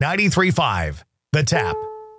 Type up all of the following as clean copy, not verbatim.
93.5 The Tap.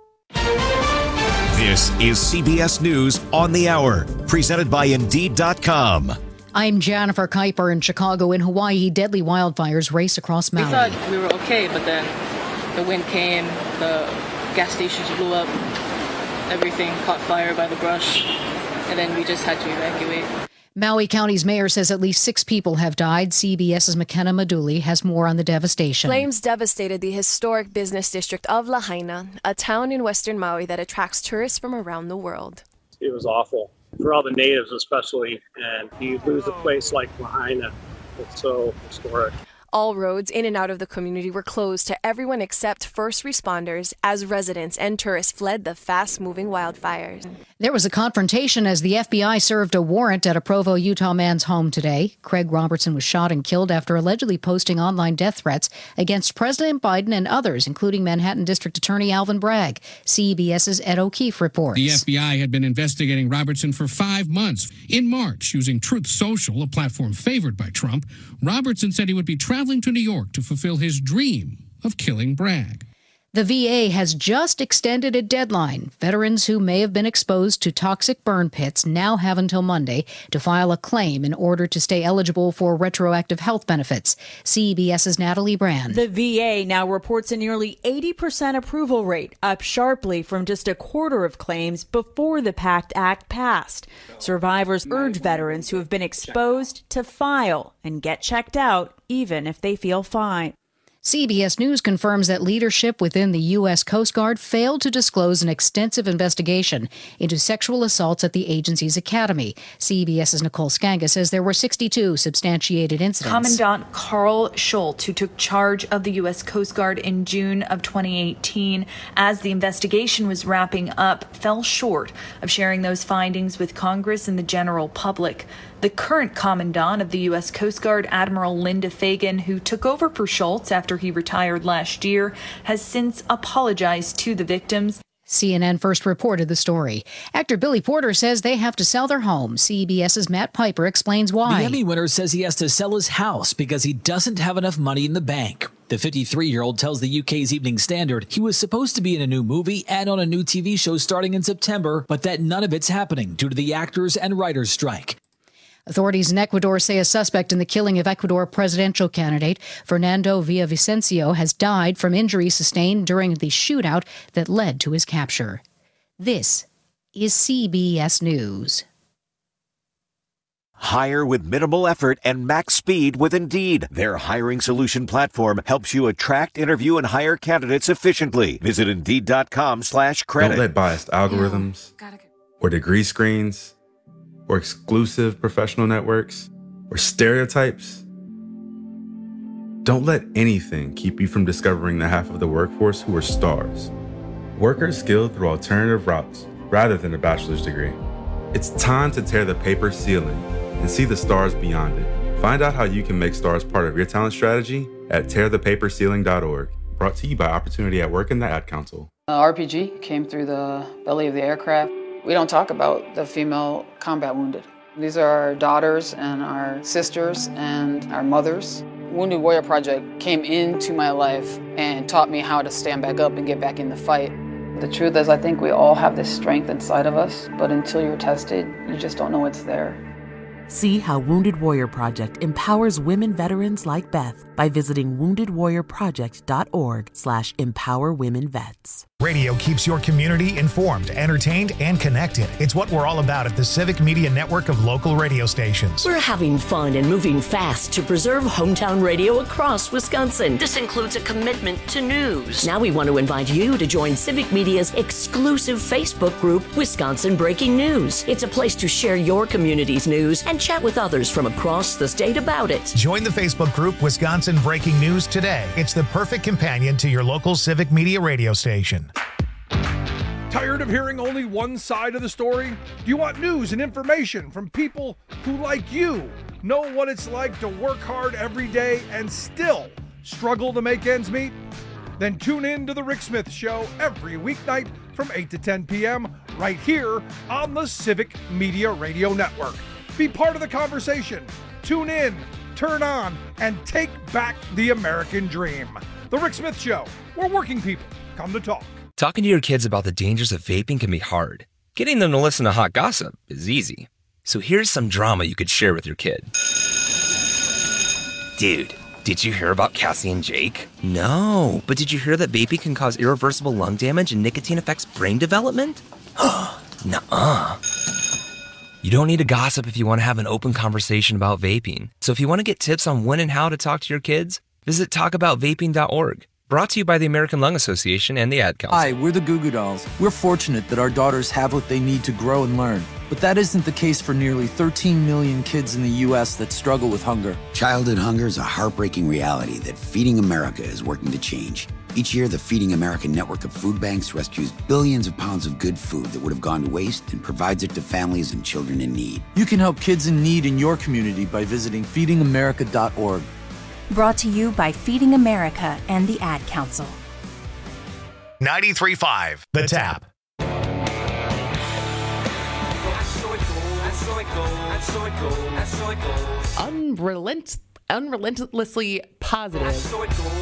This is CBS News on the Hour, presented by Indeed.com. I'm Jennifer Kuiper in Chicago. In Hawaii, deadly wildfires race across Maui. We thought we were okay, but then the wind came, the gas stations blew up, everything caught fire by the brush, and then we just had to evacuate. Maui County's mayor says at least 6 people have died. CBS's McKenna Maduli has more on the devastation. Flames devastated the historic business district of Lahaina, a town in western Maui that attracts tourists from around the world. It was awful for all the natives especially, and you lose a place like Lahaina. It's so historic. All roads in and out of the community were closed to everyone except first responders as residents and tourists fled the fast-moving wildfires. There was a confrontation as the FBI served a warrant at a Provo, Utah man's home today. Craig Robertson was shot and killed after allegedly posting online death threats against President Biden and others, including Manhattan District Attorney Alvin Bragg. CBS's Ed O'Keefe reports. The FBI had been investigating Robertson for 5 months. In March, using Truth Social, a platform favored by Trump, Robertson said he would be traveling to New York to fulfill his dream of killing Bragg. The VA has just extended a deadline. Veterans who may have been exposed to toxic burn pits now have until Monday to file a claim in order to stay eligible for retroactive health benefits. CBS's Natalie Brand. The VA now reports a nearly 80% approval rate, up sharply from just a quarter of claims before the PACT Act passed. Survivors urge veterans who have been exposed to file and get checked out, even if they feel fine. CBS News confirms that leadership within the U.S. Coast Guard failed to disclose an extensive investigation into sexual assaults at the agency's academy. CBS's Nicole Skanga says there were 62 substantiated incidents. Commandant Carl Schultz, who took charge of the U.S. Coast Guard in June of 2018, as the investigation was wrapping up, fell short of sharing those findings with Congress and the general public. The current commandant of the U.S. Coast Guard, Admiral Linda Fagan, who took over for Schultz after he retired last year, has since apologized to the victims. CNN first reported the story. Actor Billy Porter says they have to sell their home. CBS's Matt Piper explains why. The Emmy winner says he has to sell his house because he doesn't have enough money in the bank. The 53-year-old tells the UK's Evening Standard he was supposed to be in a new movie and on a new TV show starting in September, but that none of it's happening due to the actors and writers' strike. Authorities in Ecuador say a suspect in the killing of Ecuador presidential candidate Fernando Villavicencio has died from injuries sustained during the shootout that led to his capture. This is CBS News. Hire with minimal effort and max speed with Indeed. Their hiring solution platform helps you attract, interview, and hire candidates efficiently. Visit Indeed.com/credit. Don't let biased algorithms or degree screens or exclusive professional networks, or stereotypes. Don't let anything keep you from discovering the half of the workforce who are stars. Workers skilled through alternative routes rather than a bachelor's degree. It's time to tear the paper ceiling and see the stars beyond it. Find out how you can make stars part of your talent strategy at tearthepaperceiling.org. Brought to you by Opportunity at Work and the Ad Council. RPG came through the belly of the aircraft. We don't talk about the female combat wounded. These are our daughters and our sisters and our mothers. Wounded Warrior Project came into my life and taught me how to stand back up and get back in the fight. The truth is, I think we all have this strength inside of us, but until you're tested, you just don't know it's there. See how Wounded Warrior Project empowers women veterans like Beth by visiting woundedwarriorproject.org/empowerwomenvets. Radio keeps your community informed, entertained, and connected. It's what we're all about at the Civic Media Network of local radio stations. We're having fun and moving fast to preserve hometown radio across Wisconsin. This includes a commitment to news. Now we want to invite you to join Civic Media's exclusive Facebook group, Wisconsin Breaking News. It's a place to share your community's news and chat with others from across the state about it. Join the Facebook group Wisconsin Breaking News today. It's the perfect companion to your local Civic Media radio station. Tired of hearing only one side of the story? Do you want news and information from people who, like you, know what it's like to work hard every day and still struggle to make ends meet? Then tune in to The Rick Smith Show every weeknight from 8 to 10 p.m. right here on the Civic Media Radio Network. Be part of the conversation. Tune in, turn on, and take back the American dream. The Rick Smith Show, where working people come to talk. Talking to your kids about the dangers of vaping can be hard. Getting them to listen to hot gossip is easy. So here's some drama you could share with your kid. Dude, did you hear about Cassie and Jake? No, but did you hear that vaping can cause irreversible lung damage and nicotine affects brain development? Nuh-uh. You don't need to gossip if you want to have an open conversation about vaping. So if you want to get tips on when and how to talk to your kids, visit talkaboutvaping.org. Brought to you by the American Lung Association and the Ad Council. Hi, we're the Goo Goo Dolls. We're fortunate that our daughters have what they need to grow and learn. But that isn't the case for nearly 13 million kids in the U.S. that struggle with hunger. Childhood hunger is a heartbreaking reality that Feeding America is working to change. Each year, the Feeding America network of food banks rescues billions of pounds of good food that would have gone to waste and provides it to families and children in need. You can help kids in need in your community by visiting feedingamerica.org. Brought to you by Feeding America and the Ad Council. 93.5 The Tap. Unrelentlessly positive.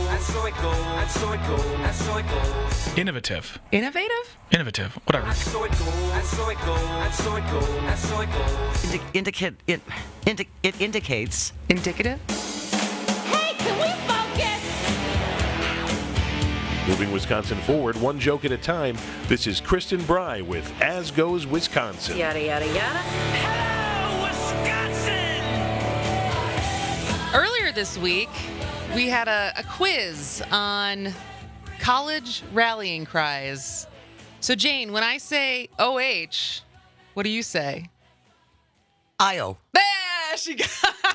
Innovative. Innovative? Innovative. Whatever. It indicates. Indicative? Moving Wisconsin forward, one joke at a time. This is Kristen Bry with As Goes Wisconsin. Yada, yada, yada. Hello, Wisconsin! Earlier this week, we had a quiz on college rallying cries. So, Jane, when I say OH, what do you say? IO. There, she got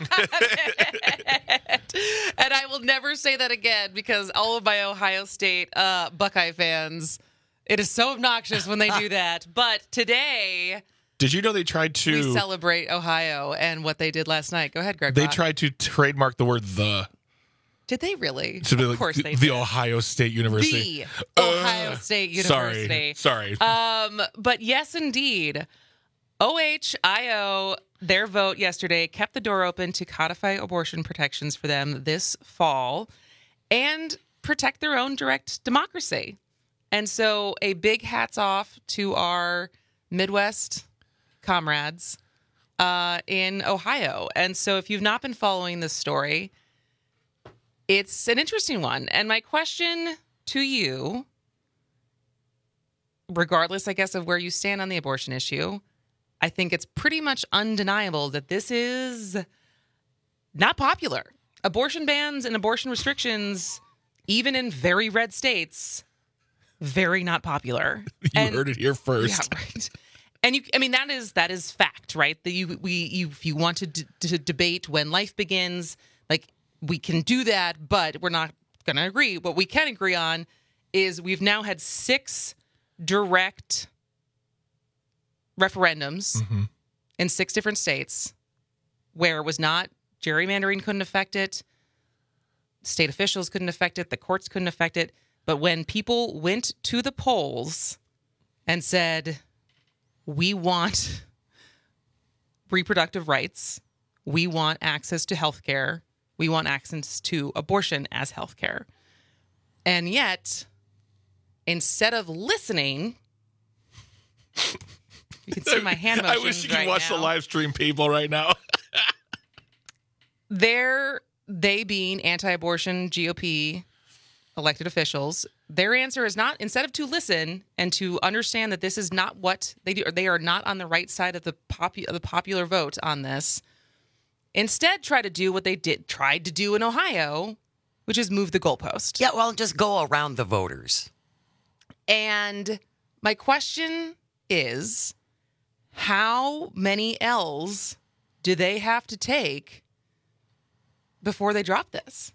it. And I will never say that again because all of my Ohio State Buckeye fans, it is so obnoxious when they do that. But today, did you know they tried to... we celebrate Ohio and what they did last night. Go ahead, Greg. They tried to trademark the word "the." Did they really? Of course they did. The Ohio State University. The Ohio State University. Sorry. But yes, indeed. OHIO, their vote yesterday kept the door open to codify abortion protections for them this fall and protect their own direct democracy. And so a big hats off to our Midwest comrades in Ohio. And so if you've not been following this story, it's an interesting one. And my question to you, regardless, I guess, of where you stand on the abortion issue, I think it's pretty much undeniable that this is not popular. Abortion bans and abortion restrictions, even in very red states, very not popular. You heard it here first. Yeah, right. And that is fact, right? That if you want to debate when life begins, like we can do that, but we're not going to agree. What we can agree on is we've now had 6 direct referendums in 6 different states where it was not, gerrymandering couldn't affect it, state officials couldn't affect it, the courts couldn't affect it. But when people went to the polls and said, we want reproductive rights, we want access to health care, we want access to abortion as health care. And yet, instead of listening... You can see my hand motions. I wish you could right watch now. The live stream people right now. They being anti-abortion GOP elected officials, their answer is not, instead of to listen and to understand that this is not what they do, or they are not on the right side of the popular vote on this, instead try to do what they tried to do in Ohio, which is move the goalpost. Yeah, well, just go around the voters. And my question is, how many L's do they have to take before they drop this?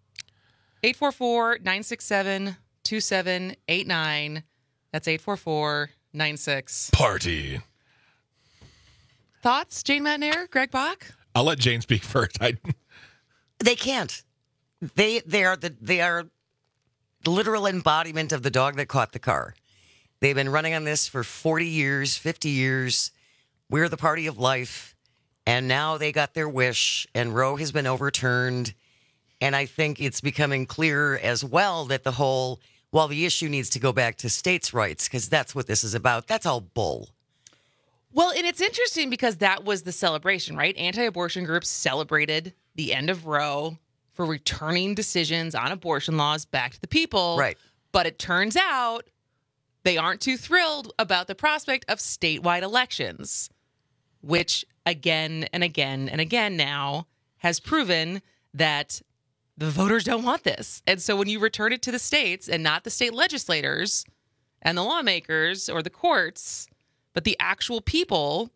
844-967-2789. That's 844-96. Party. Thoughts, Jane Matnair, Greg Bach? I'll let Jane speak first. They can't. They are the literal embodiment of the dog that caught the car. They've been running on this for 40 years, 50 years. We're the party of life. And now they got their wish, and Roe has been overturned. And I think it's becoming clear as well that while the issue needs to go back to states' rights, because that's what this is about, that's all bull. Well, and it's interesting because that was the celebration, right? Anti-abortion groups celebrated the end of Roe for returning decisions on abortion laws back to the people. Right. But it turns out they aren't too thrilled about the prospect of statewide elections, which again and again and again now has proven that the voters don't want this. And so when you return it to the states and not the state legislators and the lawmakers or the courts, but the actual people,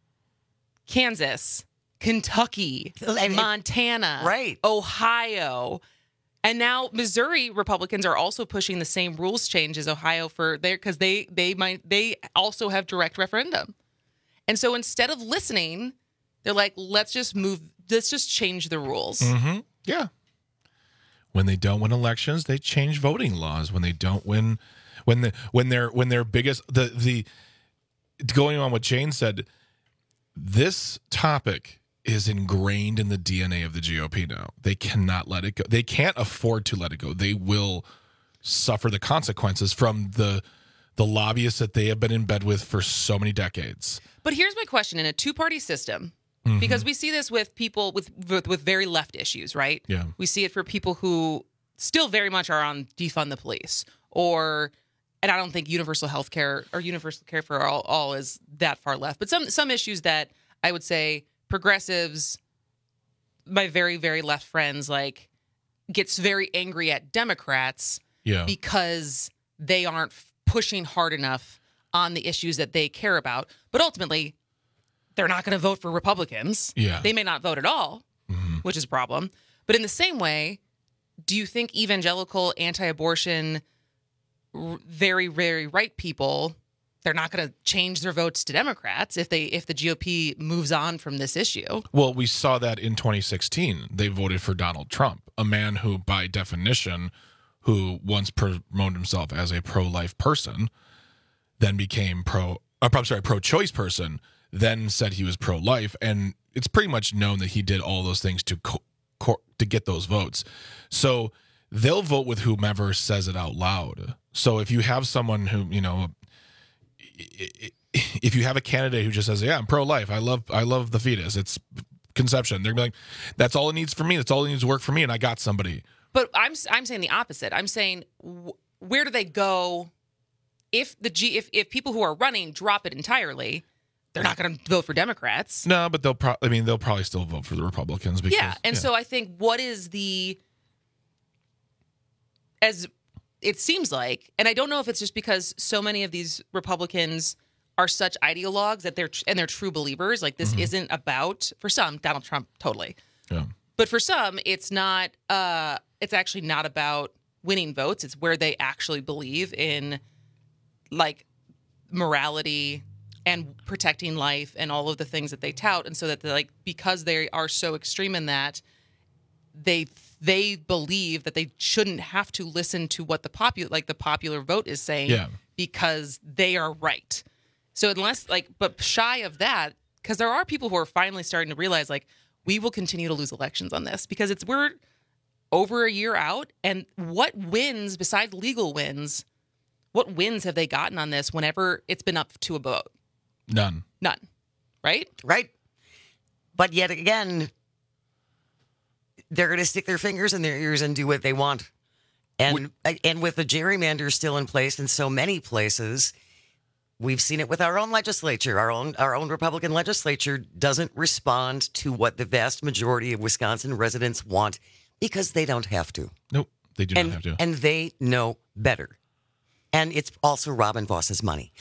Kansas, Kentucky, Montana, Ohio, and now Missouri Republicans are also pushing the same rules change as Ohio for there because they also have direct referendum. And so instead of listening, they're like, let's just change the rules. Mm-hmm. Yeah. When they don't win elections, they change voting laws. When they don't win, when their biggest the going on what Jane said, this topic is ingrained in the DNA of the GOP now. They cannot let it go. They can't afford to let it go. They will suffer the consequences from the lobbyists that they have been in bed with for so many decades. But here's my question. In a two-party system, because we see this with people with very left issues, right? Yeah. We see it for people who still very much are on defund the police, and I don't think universal health care or universal care for all is that far left. But some issues that I would say progressives, my very, very left friends, like gets very angry at Democrats because they aren't pushing hard enough on the issues that they care about. But ultimately, they're not going to vote for Republicans. Yeah. They may not vote at all, which is a problem. But in the same way, do you think evangelical, anti-abortion, very, very right people, they're not going to change their votes to Democrats if the GOP moves on from this issue? Well, we saw that in 2016. They voted for Donald Trump, a man who, by definition, who once promoted himself as a pro-life person, then became pro-choice person, then said he was pro-life, and it's pretty much known that he did all those things to get those votes. So they'll vote with whomever says it out loud. So if you have someone who, if you have a candidate who just says, "Yeah, I'm pro-life. I love the fetus. It's conception," they're gonna be like, "That's all it needs for me. That's all it needs to work for me," and I got somebody. But I'm saying the opposite. I'm saying where do they go if people who are running drop it entirely? They're not going to vote for Democrats. No, but they'll probably still vote for the Republicans. Because, so I think what is as it seems like, and I don't know if it's just because so many of these Republicans are such ideologues that they're true believers. Like this isn't about, for some, Donald Trump, totally. Yeah. But for some, it's not. It's actually not about winning votes. It's where they actually believe in, like, morality and protecting life and all of the things that they tout, and so that because they are so extreme in that, they believe that they shouldn't have to listen to what the popular vote is saying because they are right. So but shy of that, because there are people who are finally starting to realize we will continue to lose elections on this because we're over a year out, and what wins besides legal wins? What wins have they gotten on this whenever it's been up to a vote? None. Right? Right. But yet again, they're going to stick their fingers in their ears and do what they want. And with the gerrymander still in place in so many places, we've seen it with our own legislature. Our own Republican legislature doesn't respond to what the vast majority of Wisconsin residents want because they don't have to. Nope, they do not have to. And they know better. And it's also Robin Voss's money.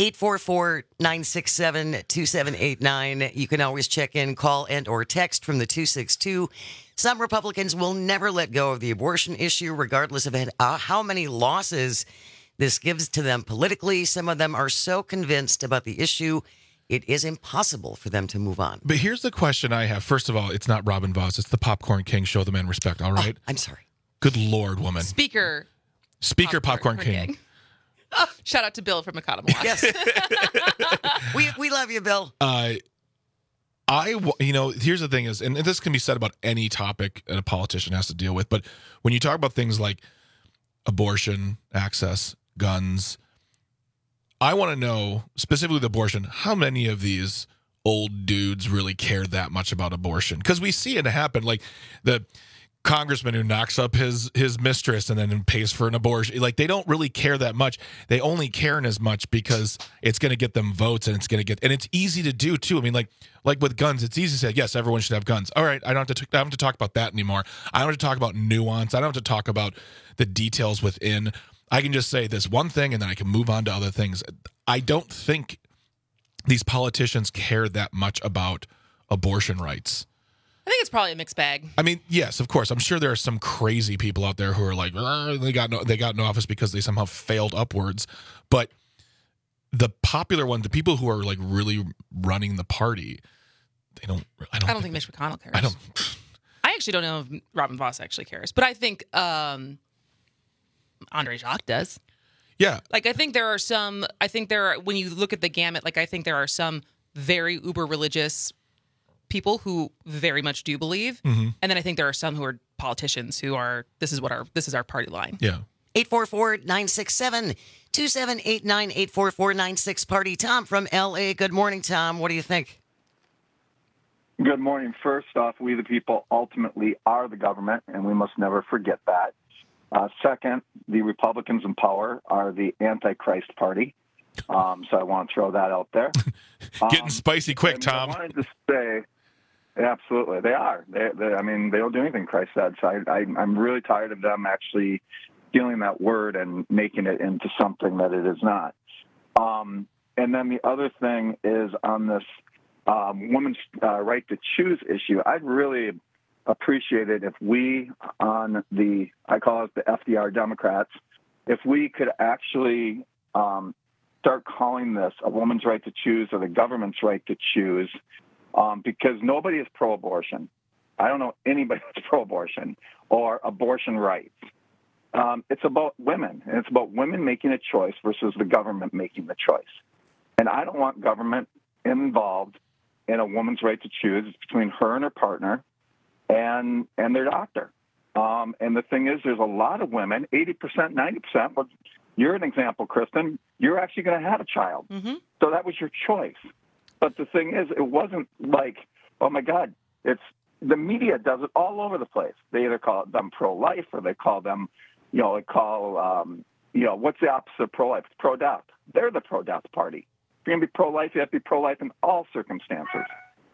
844-967-2789. You can always check in, call, and or text from the 262. Some Republicans will never let go of the abortion issue, regardless of how many losses this gives to them politically. Some of them are so convinced about the issue, it is impossible for them to move on. But here's the question I have. First of all, it's not Robin Voss. It's the Popcorn King. Show the man respect, all right? I'm sorry. Good Lord, woman. Speaker Popcorn King. Shout out to Bill from Economy. Yes. we love you, Bill. I Here's the thing is, and this can be said about any topic that a politician has to deal with, but when you talk about things like abortion, access, guns, I want to know, specifically with abortion, how many of these old dudes really care that much about abortion? Because we see it happen, like the congressman who knocks up his mistress and then pays for an abortion. Like, they don't really care that much. They only care in as much because it's going to get them votes, and it's easy to do too. I mean, like with guns, it's easy to say, yes, everyone should have guns. All right, I don't have to talk about that anymore. I don't have to talk about nuance. I don't have to talk about the details within. I can just say this one thing, and then I can move on to other things. I don't think these politicians care that much about abortion rights. I think it's probably a mixed bag. I mean, yes, of course. I'm sure there are some crazy people out there who are like, they got no office because they somehow failed upwards. But the popular one, the people who are like really running the party, I don't think Mitch McConnell cares. I actually don't know if Robin Vos actually cares, but I think Andre Jacques does. Yeah. Like, I think when you look at the gamut, like, I think there are some very uber religious people who very much do believe. Mm-hmm. And then I think there are some who are politicians who are, this is our party line. Yeah. 844-967-2789, 844-96-PARTY. Tom from L.A. Good morning, Tom. What do you think? Good morning. First off, we the people ultimately are the government, and we must never forget that. Second, the Republicans in power are the Antichrist party. So I want to throw that out there. Getting spicy quick, Tom. I wanted to say, absolutely, they are. They don't do anything Christ said. So I'm really tired of them actually stealing that word and making it into something that it is not. And then the other thing is on this woman's right to choose issue. I'd really appreciate it if we on I call it the FDR Democrats, if we could actually start calling this a woman's right to choose or the government's right to choose, because nobody is pro-abortion. I don't know anybody that's pro-abortion or abortion rights. It's about women, and it's about women making a choice versus the government making the choice. And I don't want government involved in a woman's right to choose. It's between her and her partner and their doctor. And the thing is, there's a lot of women, 80%, 90%, but you're an example, Kristen. You're actually going to have a child. Mm-hmm. So that was your choice. But the thing is, it wasn't like, oh, my God, the media does it all over the place. They either call them pro-life or they call them, what's the opposite of pro-life? It's pro-death. They're the pro-death party. If you're going to be pro-life, you have to be pro-life in all circumstances.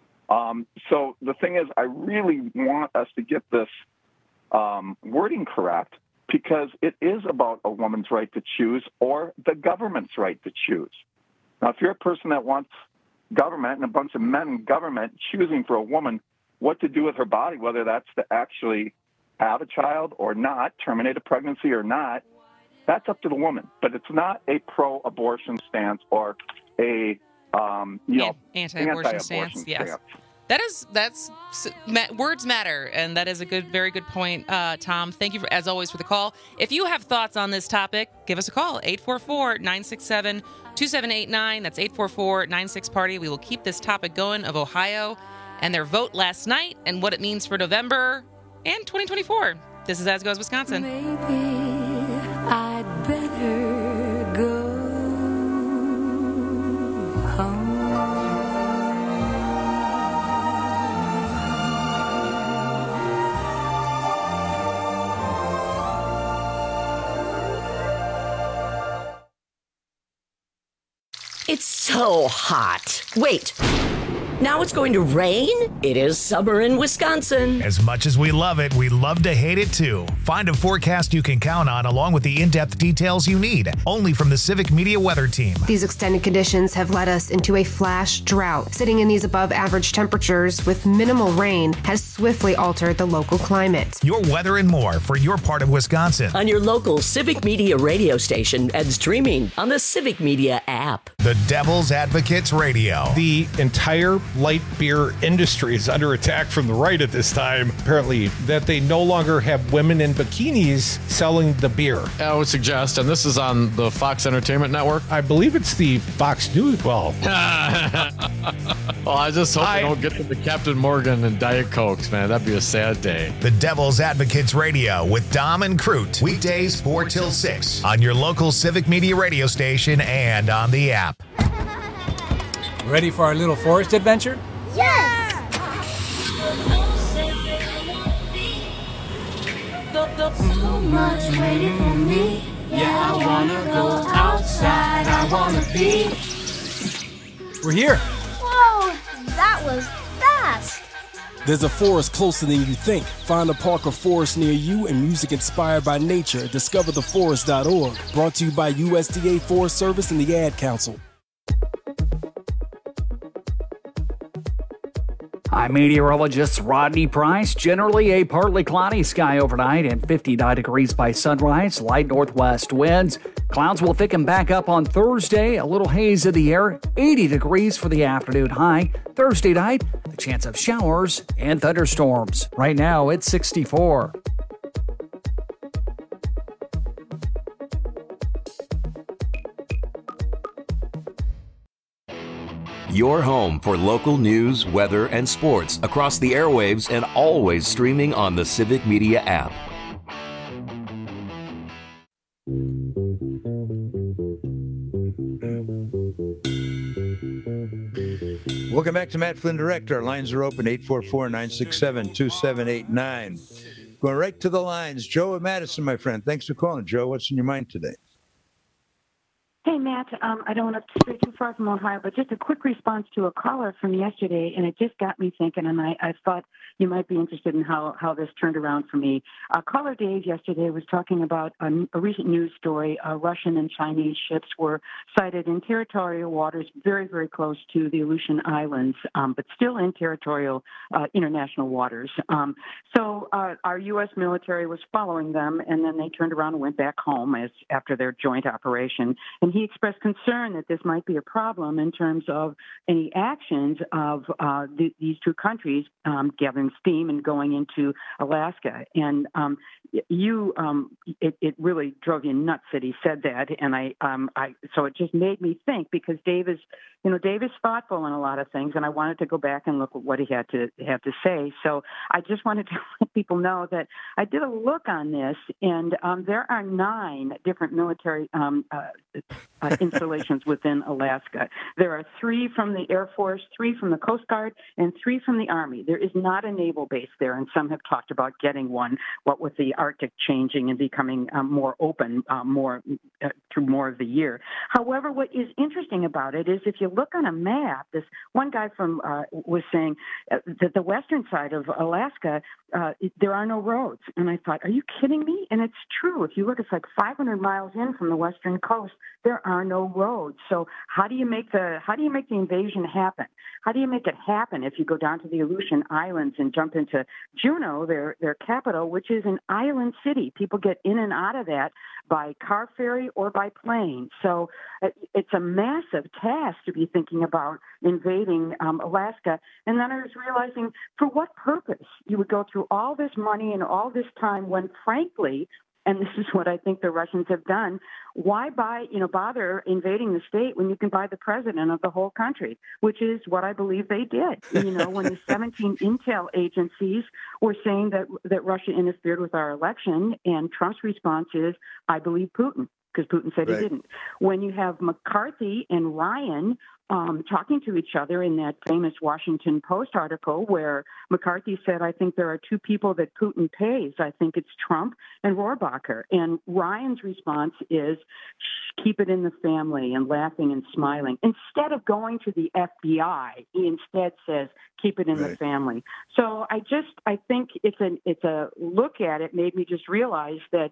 So the thing is, I really want us to get this wording correct, because it is about a woman's right to choose or the government's right to choose. Now, if you're a person that wants government and a bunch of men in government choosing for a woman what to do with her body, whether that's to actually have a child or not, terminate a pregnancy or not, that's up to the woman. But it's not a pro-abortion stance or a anti-abortion stance. Yes. That's words matter, and that is a very good point, Tom. Thank you, as always, for the call. If you have thoughts on this topic, give us a call, 844-967-2789. That's 844-96-PARTY. We will keep this topic going of Ohio and their vote last night and what it means for November and 2024. This is As Goes Wisconsin. Maybe I'd better go home. It's so hot. Wait. Now it's going to rain? It is summer in Wisconsin. As much as we love it, we love to hate it too. Find a forecast you can count on along with the in-depth details you need, only from the Civic Media Weather Team. These extended conditions have led us into a flash drought. Sitting in these above average temperatures with minimal rain has swiftly altered the local climate. Your weather and more for your part of Wisconsin. On your local Civic Media radio station and streaming on the Civic Media app. The Devil's Advocates Radio. The entire light beer industry is under attack from the right at this time, apparently, that they no longer have women in bikinis selling the beer. I would suggest, and this is on the Fox Entertainment Network. I believe it's the Fox News. Well, I just hope they don't get to the Captain Morgan and Diet Cokes, man. That'd be a sad day. The Devil's Advocates Radio with Dom and Crute. Weekdays 4 till 6 on your local Civic Media radio station and on the app. Ready for our little forest adventure? Yes! So much waiting for me. Yeah, I wanna go outside. I wanna be. We're here. Whoa, that was fast. There's a forest closer than you think. Find a park or forest near you and music inspired by nature at discovertheforest.org. Brought to you by USDA Forest Service and the Ad Council. I'm meteorologist Rodney Price. Generally a partly cloudy sky overnight and 59 degrees by sunrise. Light northwest winds. Clouds will thicken back up on Thursday. A little haze in the air. 80 degrees for the afternoon high. Thursday night, the chance of showers and thunderstorms. Right now, it's 64. Your home for local news, weather, and sports across the airwaves and always streaming on the Civic Media app. Welcome back to Matt Flynn Direct. Our lines are open, 844-967-2789. Going right to the lines. Joe and Madison, my friend. Thanks for calling. Joe, what's in your mind today? Hey, Matt, I don't want to stray too far from Ohio, but just a quick response to a caller from yesterday, and it just got me thinking, and I thought you might be interested in how this turned around for me. Caller Dave yesterday was talking about a recent news story. Russian and Chinese ships were sighted in territorial waters very, very close to the Aleutian Islands, but still in territorial international waters. So our U.S. military was following them, and then they turned around and went back home after their joint operation. And he expressed concern that this might be a problem in terms of any actions of these two countries gathering steam and going into Alaska. And it really drove you nuts that he said that. And so it just made me think, because Dave is thoughtful in a lot of things, and I wanted to go back and look at what he had to say. So I just wanted to let people know that I did a look on this, and there are 9 different military installations within Alaska. There are 3 from the Air Force, 3 from the Coast Guard, and 3 from the Army. There is not a naval base there, and some have talked about getting one, what with the Arctic changing and becoming more open through more of the year. However, what is interesting about it is if you look on a map, this one guy was saying that the western side of Alaska, there are no roads. And I thought, are you kidding me? And it's true. If you look, it's like 500 miles in from the western coast, there are no roads. So how do you make the invasion happen? How do you make it happen if you go down to the Aleutian Islands and jump into Juneau, their capital, which is an island city? People get in and out of that by car ferry or by plane. So it's a massive task to be thinking about invading Alaska. And then I was realizing, for what purpose you would go through all this money and all this time when, frankly, and this is what I think the Russians have done, why bother invading the state when you can buy the president of the whole country, which is what I believe they did. When the 17 intel agencies were saying that Russia interfered with our election, and Trump's response is, I believe Putin, because Putin said he didn't. When you have McCarthy and Ryan talking to each other in that famous Washington Post article where McCarthy said, I think there are 2 people that Putin pays. I think it's Trump and Rohrabacher. And Ryan's response is, keep it in the family, and laughing and smiling. Instead of going to the FBI, he instead says, keep it in the family. So I think it's a look at it made me just realize that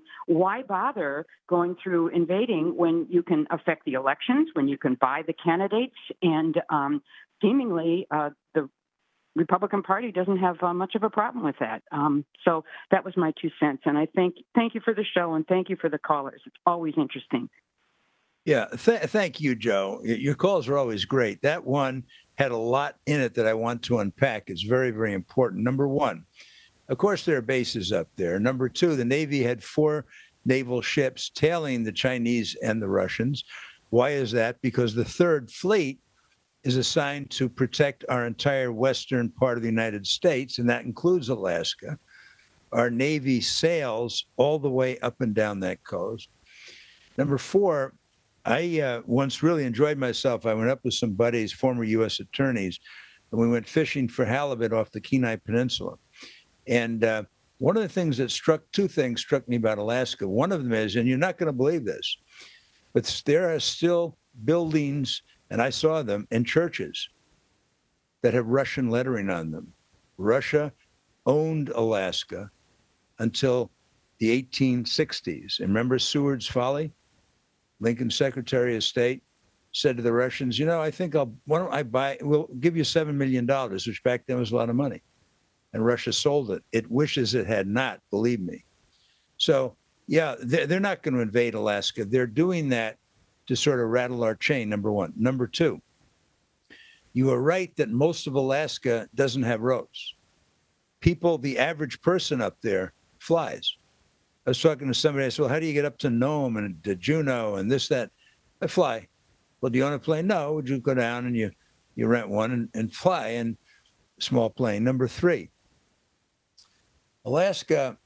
why bother going through invading when you can affect the elections, when you can buy the candidates, and seemingly the Republican Party doesn't have much of a problem with that. So that was my 2 cents. And I thank you for the show, and thank you for the callers. It's always interesting. Yeah, thank you, Joe. Your calls are always great. That one had a lot in it that I want to unpack. It's very, very important. Number one, of course, there are bases up there. Number two, the Navy had 4 naval ships tailing the Chinese and the Russians. Why is that? Because the 3rd Fleet is assigned to protect our entire western part of the United States, and that includes Alaska. Our Navy sails all the way up and down that coast. Number 4, I once really enjoyed myself. I went up with some buddies, former U.S. attorneys, and we went fishing for halibut off the Kenai Peninsula. And one of the things that two things struck me about Alaska. One of them is, and you're not going to believe this, but there are still buildings, and I saw them, in churches that have Russian lettering on them. Russia owned Alaska until the 1860s. And remember Seward's Folly? Lincoln's Secretary of State said to the Russians, I think we'll give you $7 million, which back then was a lot of money. And Russia sold it. It wishes it had not, believe me. So, yeah, they're not going to invade Alaska. They're doing that to sort of rattle our chain, number one. Number two, you are right that most of Alaska doesn't have roads. People, the average person up there flies. I was talking to somebody, I said, well, how do you get up to Nome and to Juneau and this, that? I fly. Well, do you own a plane? No. Would you go down and you rent one and fly in a small plane? Number three, Alaska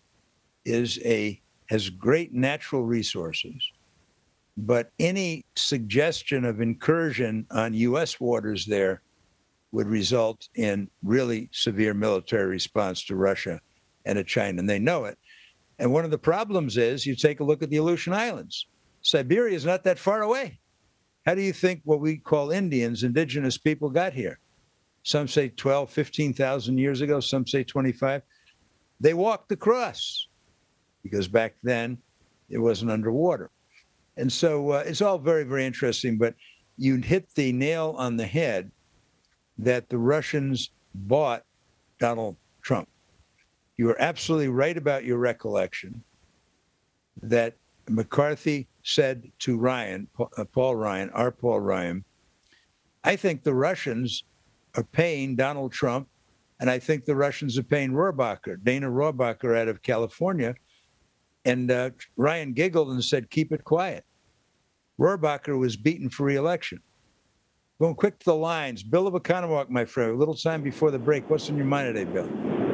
has great natural resources, but any suggestion of incursion on U.S. waters there would result in really severe military response to Russia and to China, and they know it. And one of the problems is, you take a look at the Aleutian Islands. Siberia is not that far away. How do you think what we call Indians, indigenous people, got here? Some say 12, 15,000 years ago. Some say 25. They walked across because back then it wasn't underwater. And so it's all very, very interesting. But you hit the nail on the head that the Russians bought Donald Trump. You are absolutely right about your recollection that McCarthy said to Paul Ryan, I think the Russians are paying Donald Trump, and I think the Russians are paying Dana Rohrabacher out of California. And Ryan giggled and said, keep it quiet. Rohrabacher was beaten for re-election. Going quick to the lines. Bill of Oconomowoc, my friend, a little time before the break. What's on your mind today, Bill?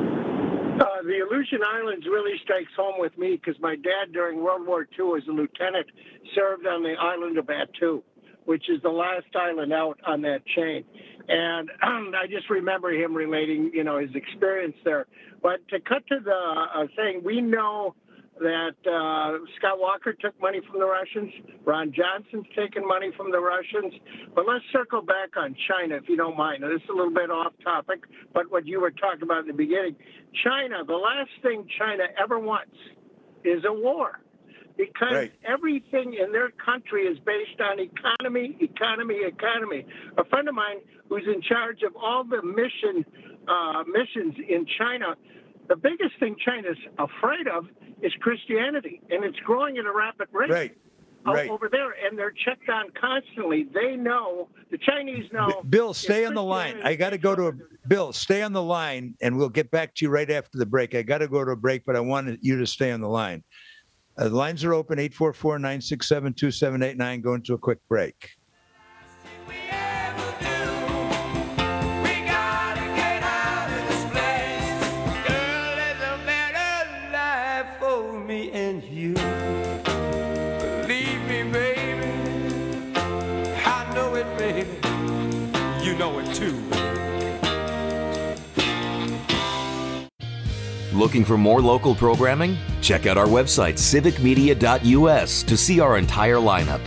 The Aleutian Islands really strikes home with me because my dad, during World War II, as a lieutenant, served on the island of Attu, which is the last island out on that chain. And I just remember him relating, his experience there. But to cut to the thing, we know that Scott Walker took money from the Russians. Ron Johnson's taken money from the Russians. But let's circle back on China, if you don't mind. Now, this is a little bit off topic, but what you were talking about in the beginning. China, the last thing China ever wants is a war. Because everything in their country is based on economy. A friend of mine who's in charge of all the missions in China, the biggest thing China's afraid of is Christianity, and it's growing at a rapid rate over there, and they're checked on constantly. They know, the Chinese know. Bill, stay on the line. I got to go to Bill, stay on the line, and we'll get back to you right after the break. I got to go to a break, but I wanted you to stay on the line. The lines are open, 844-967-2789. Go into a quick break. Looking for more local programming? Check out our website, civicmedia.us, to see our entire lineup.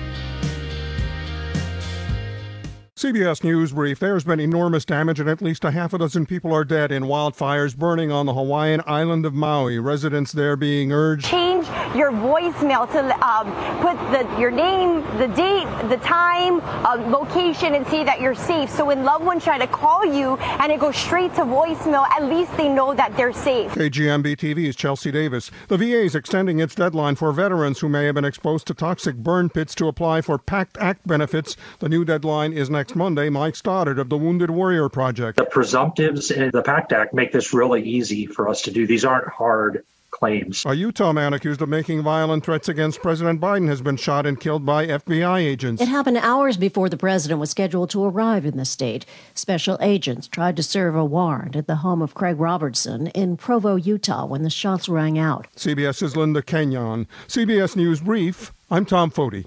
CBS News Brief. There's been enormous damage and at least a half a dozen people are dead in wildfires burning on the Hawaiian island of Maui. Residents there being urged... Change your voicemail to put your name, the date, the time, location, and say that you're safe. So when loved ones try to call you and it goes straight to voicemail, at least they know that they're safe. KGMB TV's Chelsea Davis. The VA is extending its deadline for veterans who may have been exposed to toxic burn pits to apply for PACT Act benefits. The new deadline is next next Monday. Mike Stoddard of the Wounded Warrior Project. The presumptives in the PACT Act make this really easy for us to do. These aren't hard claims. A Utah man accused of making violent threats against President Biden has been shot and killed by FBI agents. It happened hours before the president was scheduled to arrive in the state. Special agents tried to serve a warrant at the home of Craig Robertson in Provo, Utah, when the shots rang out. CBS's Linda Kenyon. CBS News Brief, I'm Tom Foti.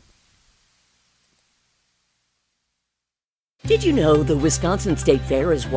Did you know the Wisconsin State Fair is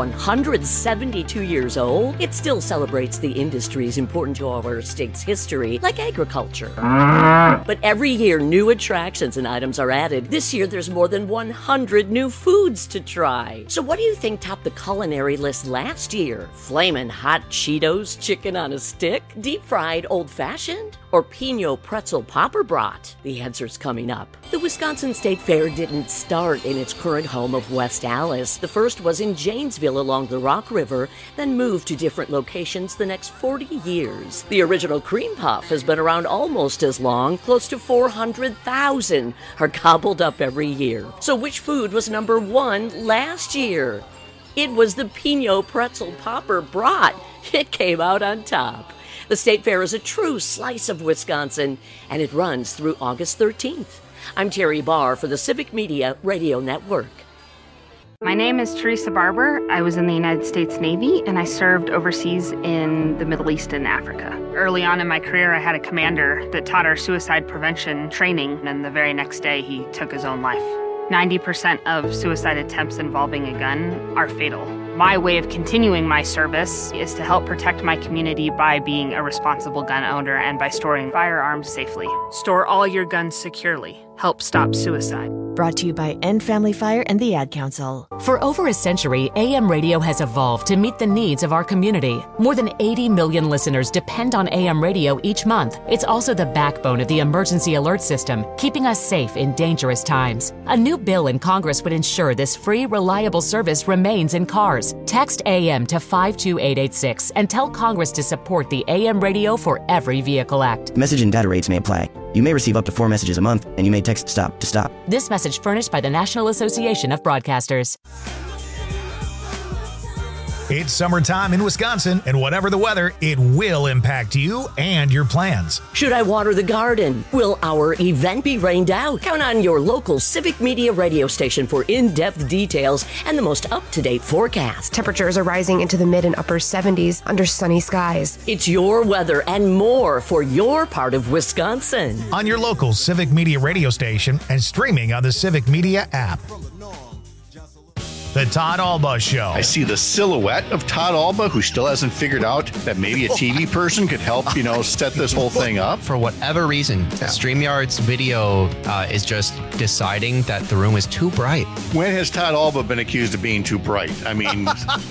172 years old? It still celebrates the industries important to our state's history, like agriculture. But every year, new attractions and items are added. This year, there's more than 100 new foods to try. So what do you think topped the culinary list last year? Flamin' hot Cheetos chicken on a stick? Deep-fried old-fashioned? Or Pinot pretzel popper brat? The answer's coming up. The Wisconsin State Fair didn't start in its current home of West Allis. The first was in Janesville along the Rock River, then moved to different locations the next 40 years. The original cream puff has been around almost as long. Close to 400,000 are gobbled up every year. So which food was number one last year? It was the Pinot pretzel popper brat. It came out on top. The State Fair is a true slice of Wisconsin, and it runs through August 13th. I'm Terry Barr for the Civic Media Radio Network. My name is Teresa Barber. I was in the United States Navy, and I served overseas in the Middle East and Africa. Early on in my career, I had a commander that taught our suicide prevention training, and the very next day, he took his own life. 90% of suicide attempts involving a gun are fatal. My way of continuing my service is to help protect my community by being a responsible gun owner and by storing firearms safely. Store all your guns securely. Help stop suicide. Brought to you by End Family Fire and the Ad Council. For over a century, AM radio has evolved to meet the needs of our community. More than 80 million listeners depend on AM radio each month. It's also the backbone of the emergency alert system, keeping us safe in dangerous times. A new bill in Congress would ensure this free, reliable service remains in cars. Text AM to 52886 and tell Congress to support the AM Radio for Every Vehicle Act. Message and data rates may apply. You may receive up to 4 messages a month, and you may text STOP to stop. This message furnished by the National Association of Broadcasters. It's summertime in Wisconsin, and whatever the weather, it will impact you and your plans. Should I water the garden? Will our event be rained out? Count on your local Civic Media radio station for in-depth details and the most up-to-date forecast. Temperatures are rising into the mid and upper 70s under sunny skies. It's your weather and more for your part of Wisconsin. On your local Civic Media radio station and streaming on the Civic Media app. The Todd Alba Show. I see the silhouette of Todd Alba, who still hasn't figured out that maybe a TV person could help, set this whole thing up. For whatever reason, StreamYard's video is just deciding that the room is too bright. When has Todd Alba been accused of being too bright? I mean,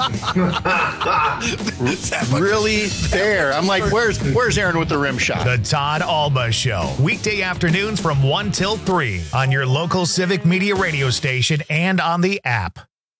really there. I'm like, where's Aaron with the rim shot? The Todd Alba Show. Weekday afternoons from 1 till 3 on your local Civic Media radio station and on the app.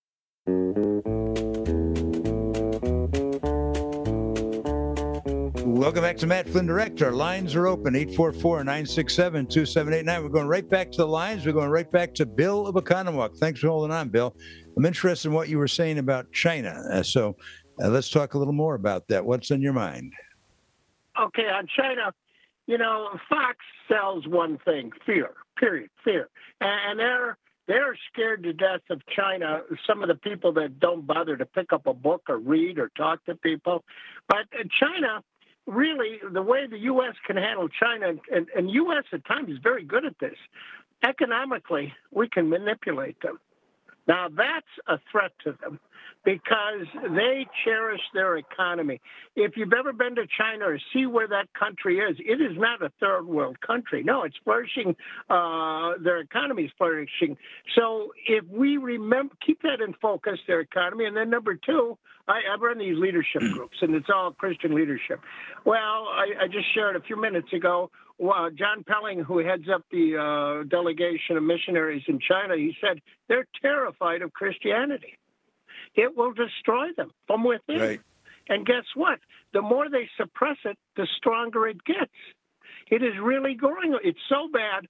Welcome back to Matt Flynn Direct. Our lines are open, 844-967-2789. We're going right back to the lines. We're going right back to Bill of Oconomowoc. Thanks for holding on, Bill. I'm interested in what you were saying about China. So let's talk a little more about that. What's on your mind? Okay, on China, Fox sells one thing, fear, period, fear. And they're scared to death of China, some of the people that don't bother to pick up a book or read or talk to people. But China, really, the way the U.S. can handle China, and U.S. at times is very good at this, economically, we can manipulate them. Now, that's a threat to them because they cherish their economy. If you've ever been to China or see where that country is, it is not a third world country. No, it's flourishing. Their economy is flourishing. So if we keep that in focus, their economy. And then number two, I run these leadership groups, and it's all Christian leadership. Well, I just shared a few minutes ago, John Pelling, who heads up the delegation of missionaries in China, he said they're terrified of Christianity. It will destroy them from within. Right. And guess what? The more they suppress it, the stronger it gets. It is really growing. It's so bad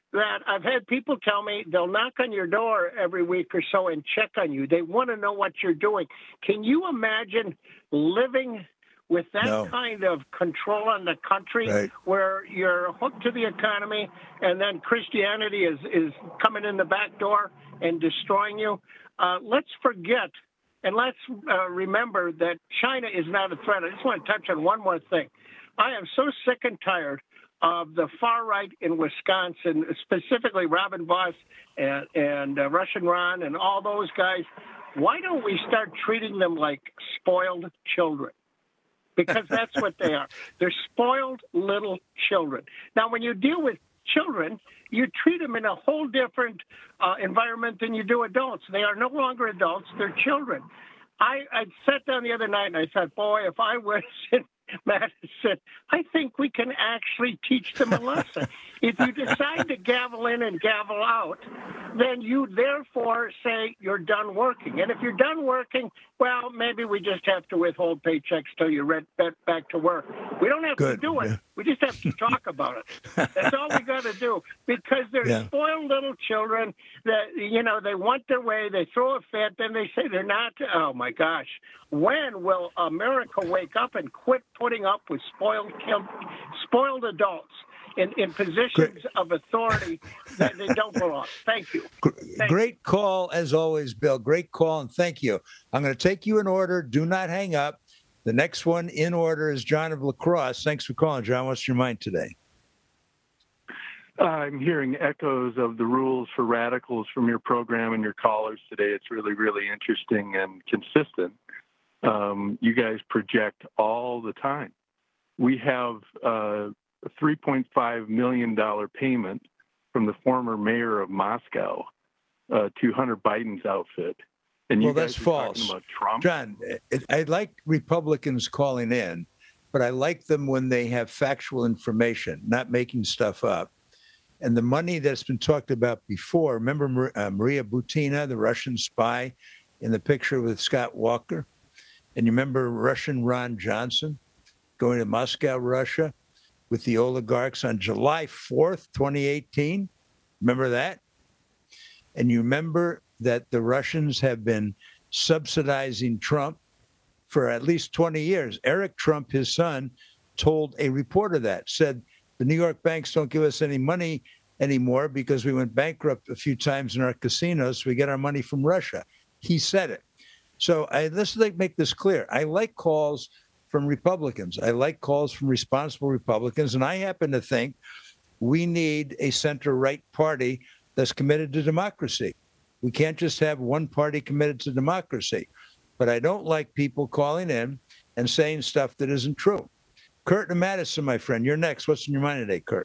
that I've had people tell me they'll knock on your door every week or so and check on you. They want to know what you're doing. Can you imagine living with that kind of control on the country where you're hooked to the economy and then Christianity is coming in the back door and destroying you? Let's forget and let's remember that China is not a threat. I just want to touch on one more thing. I am so sick and tired of the far right in Wisconsin, specifically Robin Vos and Russian Ron and all those guys. Why don't we start treating them like spoiled children? Because that's what they are. They're spoiled little children. Now, when you deal with children, you treat them in a whole different environment than you do adults. They are no longer adults. They're children. I sat down the other night and I thought, boy, if I was in Madison, I think we can actually teach them a lesson. If you decide to gavel in and gavel out, then you therefore say you're done working. And if you're done working, well, maybe we just have to withhold paychecks till you get back to work. We don't have to do it. We just have to talk about it. That's all we got to do, because they're spoiled little children that, you know, they want their way, they throw a fit, then they say they're not. Oh, my gosh. When will America wake up and quit putting up with spoiled adults in positions of authority that they don't belong? Thank you. Great call, as always, Bill. Great call, and thank you. I'm going to take you in order. Do not hang up. The next one in order is John of La Crosse. Thanks for calling, John. What's your mind today? I'm hearing echoes of the rules for radicals from your program and your callers today. It's really, really interesting and consistent. You guys project all the time. We have a $3.5 million payment from the former mayor of Moscow to Hunter Biden's outfit. And well, that's false. About Trump. John, I like Republicans calling in, but I like them when they have factual information, not making stuff up. And the money that's been talked about before, remember Maria Butina, the Russian spy in the picture with Scott Walker? And you remember Russian Ron Johnson going to Moscow, Russia, with the oligarchs on July 4th, 2018? Remember that? And you remember that the Russians have been subsidizing Trump for at least 20 years. Eric Trump, his son, told a reporter that, said, the New York banks don't give us any money anymore because we went bankrupt a few times in our casinos, so we get our money from Russia. He said it. So let's make this clear. I like calls from Republicans. I like calls from responsible Republicans, and I happen to think we need a center-right party that's committed to democracy. We can't just have one party committed to democracy. But I don't like people calling in and saying stuff that isn't true. Kurt and Madison, my friend, you're next. What's in your mind today, Kurt?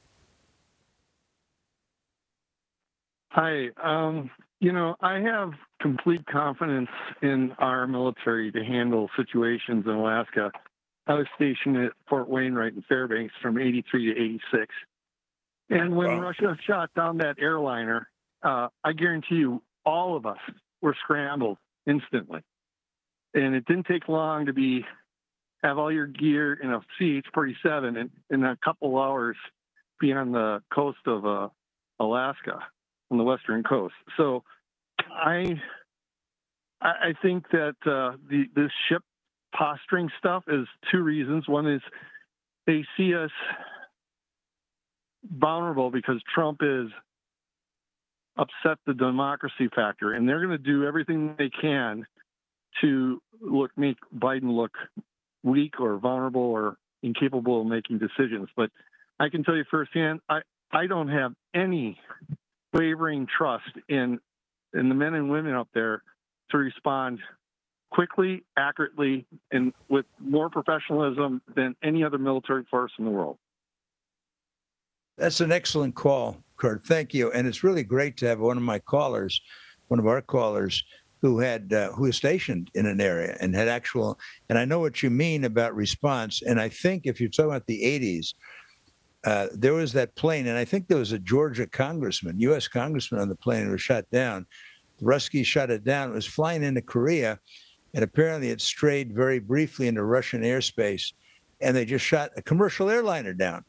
Hi. I have complete confidence in our military to handle situations in Alaska. I was stationed at Fort Wainwright in Fairbanks from 83 to 86. And when Russia shot down that airliner, I guarantee you all of us were scrambled instantly. And it didn't take long to have all your gear in a CH-47 and in a couple hours be on the coast of Alaska, on the western coast. So I think that this ship posturing stuff is two reasons. One is they see us vulnerable because Trump is upset the democracy factor, and they're going to do everything they can to make Biden look weak or vulnerable or incapable of making decisions. But I can tell you firsthand, I don't have any wavering trust in the men and women up there to respond quickly, accurately, and with more professionalism than any other military force in the world. That's an excellent call, Kurt. Thank you. And it's really great to have one of our callers, who is stationed in an area and had actual, and I know what you mean about response. And I think if you're talking about the 80s, there was that plane, and I think there was a Georgia congressman, U.S. congressman on the plane who was shot down. The Ruskies shot it down. It was flying into Korea, and apparently it strayed very briefly into Russian airspace, and they just shot a commercial airliner down.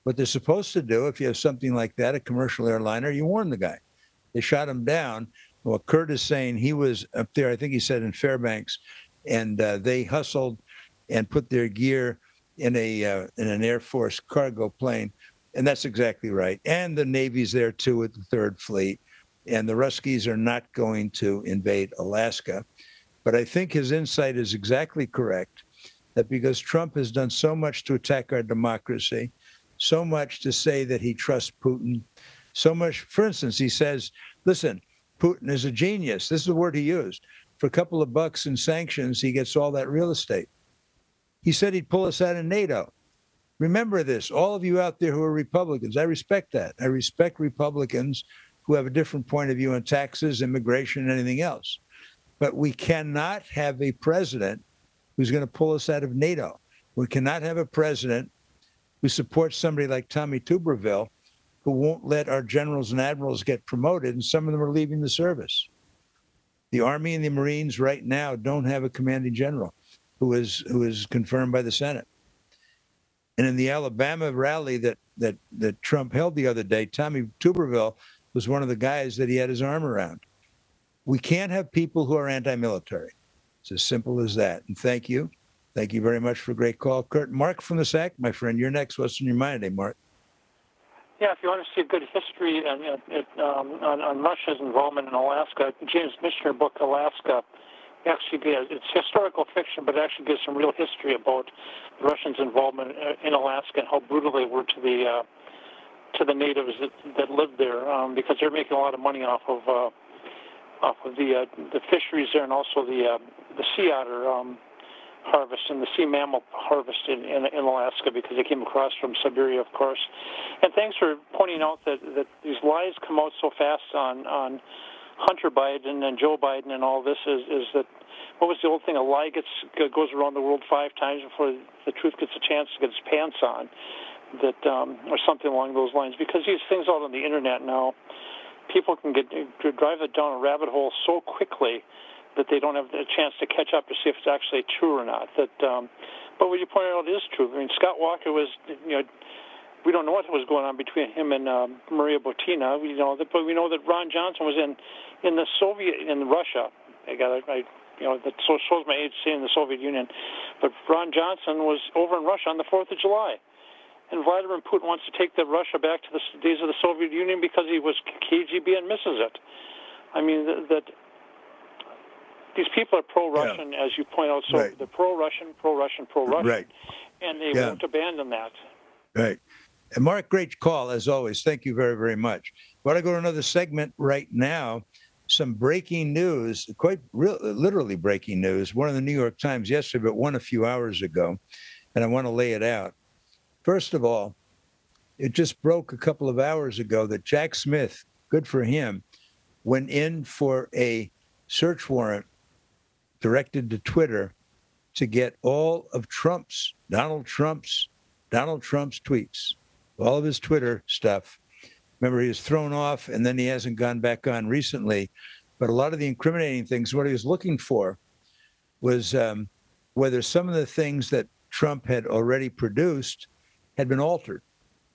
What they're supposed to do, if you have something like that, a commercial airliner, you warn the guy. They shot him down. Well, Kurt is saying he was up there, I think he said in Fairbanks, and they hustled and put their gear in an Air Force cargo plane. And that's exactly right. And the Navy's there too with the Third Fleet. And the Ruskies are not going to invade Alaska. But I think his insight is exactly correct, that because Trump has done so much to attack our democracy, so much to say that he trusts Putin, so much, for instance, he says, listen, Putin is a genius. This is the word he used. For a couple of bucks in sanctions, he gets all that real estate. He said he'd pull us out of NATO. Remember this, all of you out there who are Republicans, I respect that. I respect Republicans who have a different point of view on taxes, immigration, and anything else. But we cannot have a president who's going to pull us out of NATO. We cannot have a president who supports somebody like Tommy Tuberville, who won't let our generals and admirals get promoted, and some of them are leaving the service. The Army and the Marines right now don't have a commanding general who is confirmed by the Senate. And in the Alabama rally that Trump held the other day, Tommy Tuberville was one of the guys that he had his arm around. We can't have people who are anti-military. It's as simple as that. And thank you. Thank you very much for a great call. Kurt, Mark from the SAC, my friend, you're next. What's on your mind today, Mark? Yeah, if you want to see a good history on Russia's involvement in Alaska, James Michener book, Alaska, actually it's historical fiction, but it actually gives some real history about the Russians' involvement in Alaska and how brutal they were to the natives that lived there, because they're making a lot of money off of the fisheries there, and also the sea otter harvest and the sea mammal harvest in Alaska, because they came across from Siberia, of course. And thanks for pointing out that these lies come out so fast on Hunter Biden and Joe Biden and all this is that, what was the old thing, a lie goes around the world 5 times before the truth gets a chance to get its pants on, that or something along those lines, because these things out on the internet now, people can drive it down a rabbit hole so quickly that they don't have a chance to catch up to see if it's actually true or not. But what you pointed out is true. I mean, Scott Walker was, we don't know what was going on between him and Maria Butina. But we know that Ron Johnson was in Russia. That shows my age saying the Soviet Union. But Ron Johnson was over in Russia on the 4th of July. And Vladimir Putin wants to take Russia back to the days of the Soviet Union because he was KGB and misses it. I mean, that these people are pro-Russian, as you point out. So right. They're pro-Russian, right. And they won't abandon that. Right. And Mark, great call, as always. Thank you very, very much. Want to go to another segment right now. Some breaking news, literally breaking news. One in the New York Times yesterday, but one a few hours ago. And I want to lay it out. First of all, it just broke a couple of hours ago that Jack Smith, good for him, went in for a search warrant directed to Twitter to get all of Donald Trump's tweets, all of his Twitter stuff. Remember, he was thrown off, and then he hasn't gone back on recently. But a lot of the incriminating things, what he was looking for was whether some of the things that Trump had already produced had been altered.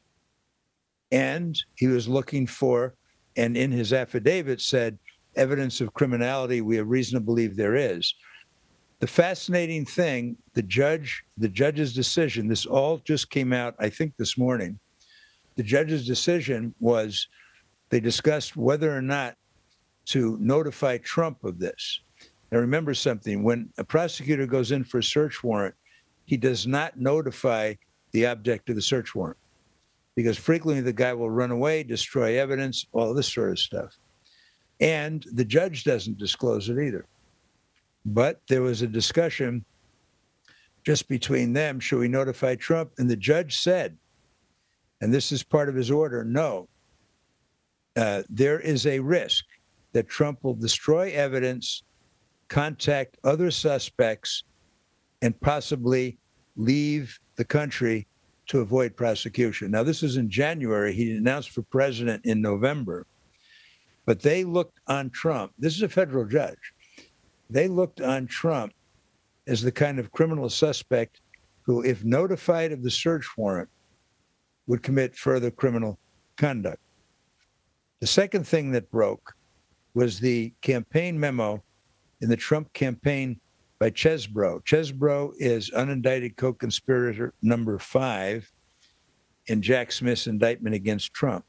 And he was looking for, and in his affidavit said, evidence of criminality, we have reason to believe there is. The fascinating thing, the judge's decision, this all just came out, I think, this morning. The judge's decision was they discussed whether or not to notify Trump of this. Now, remember something. When a prosecutor goes in for a search warrant, he does not notify the object of the search warrant, because frequently the guy will run away, destroy evidence, all this sort of stuff. And the judge doesn't disclose it either. But there was a discussion just between them, should we notify Trump? And the judge said, and this is part of his order, no, there is a risk that Trump will destroy evidence, contact other suspects, and possibly leave the country to avoid prosecution. Now, this was in January. He announced for president in November. But they looked on Trump. This is a federal judge. They looked on Trump as the kind of criminal suspect who, if notified of the search warrant, would commit further criminal conduct. The second thing that broke was the campaign memo in the Trump campaign by Chesbrough. Chesbrough is unindicted co-conspirator number 5 in Jack Smith's indictment against Trump.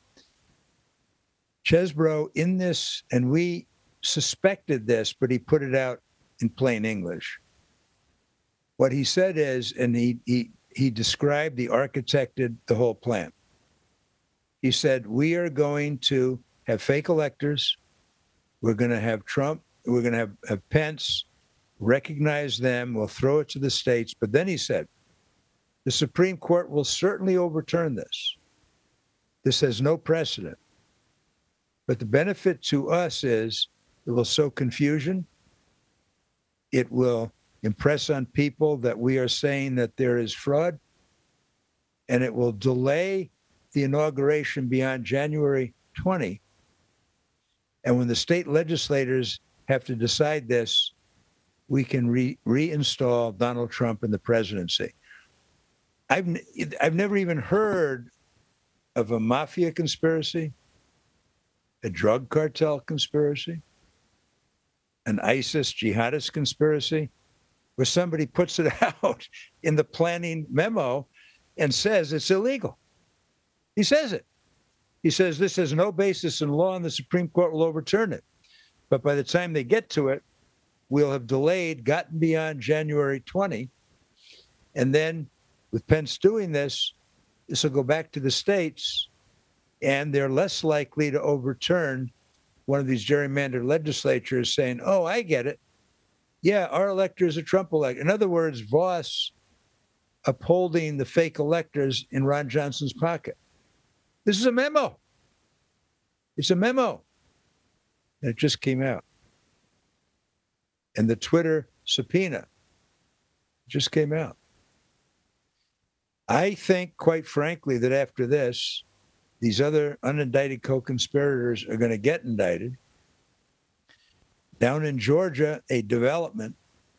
Chesbrough in this, and we suspected this, but he put it out in plain English. What he said is, and he described, he architected the whole plan. He said, we are going to have fake electors. We're going to have Trump. We're going to have Pence, recognize them. We'll throw it to the states. But then he said, the Supreme Court will certainly overturn this. This has no precedent. But the benefit to us is it will sow confusion. It will impress on people that we are saying that there is fraud. And it will delay the inauguration beyond January 20. And when the state legislators have to decide this, we can reinstall Donald Trump in the presidency. I've never even heard of a mafia conspiracy, a drug cartel conspiracy, an ISIS jihadist conspiracy, where somebody puts it out in the planning memo and says it's illegal. He says it. He says this has no basis in law and the Supreme Court will overturn it. But by the time they get to it, we'll have delayed, gotten beyond January 20. And then with Pence doing this, this will go back to the states, and they're less likely to overturn one of these gerrymandered legislatures saying, oh, I get it. Yeah, our electors are Trump electors. In other words, Voss upholding the fake electors in Ron Johnson's pocket. This is a memo. It's a memo. And it just came out. And the Twitter subpoena just came out. I think, quite frankly, that after this, these other unindicted co-conspirators are going to get indicted. Down in Georgia, a development,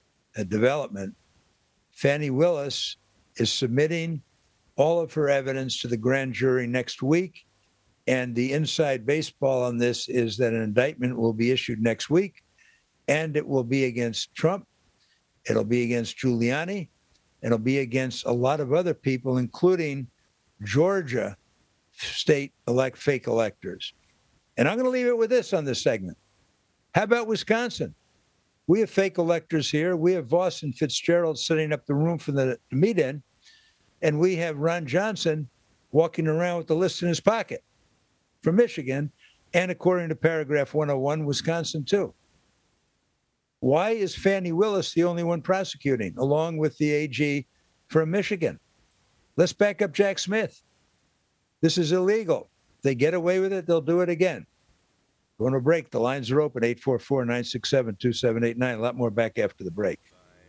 Fani Willis is submitting all of her evidence to the grand jury next week. And the inside baseball on this is that an indictment will be issued next week, and it will be against Trump. It'll be against Giuliani. It'll be against a lot of other people, including Georgia state fake electors. And I'm going to leave it with this on this segment. How about Wisconsin? We have fake electors here. We have Voss and Fitzgerald setting up the room for the meet in. And we have Ron Johnson walking around with the list in his pocket from Michigan. And according to paragraph 101, Wisconsin too. Why is Fani Willis the only one prosecuting, along with the AG from Michigan? Let's back up Jack Smith. This is illegal. If they get away with it, they'll do it again. Going to break. The lines are open, 844-967-2789. A lot more back after the break.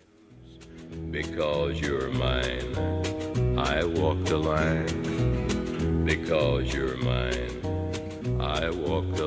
Because you're mine, I walk the line. Because you're mine, I walk the